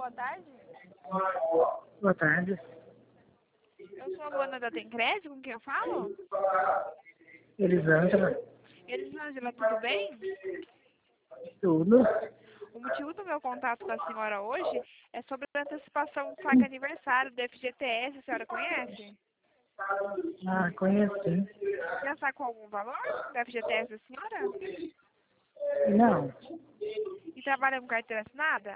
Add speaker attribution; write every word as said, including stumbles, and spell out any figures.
Speaker 1: boa tarde.
Speaker 2: Boa tarde.
Speaker 1: Eu sou a Luana da Tencred, com quem eu falo?
Speaker 2: Elisângela.
Speaker 1: Elisângela, tudo bem?
Speaker 2: Tudo?
Speaker 1: O motivo do meu contato com a senhora hoje é sobre a antecipação do saque aniversário do F G T S, a senhora conhece?
Speaker 2: Ah, conheço sim.
Speaker 1: Já sacou algum valor do F G T S da senhora?
Speaker 2: Não,
Speaker 1: E trabalha com carteira assinada?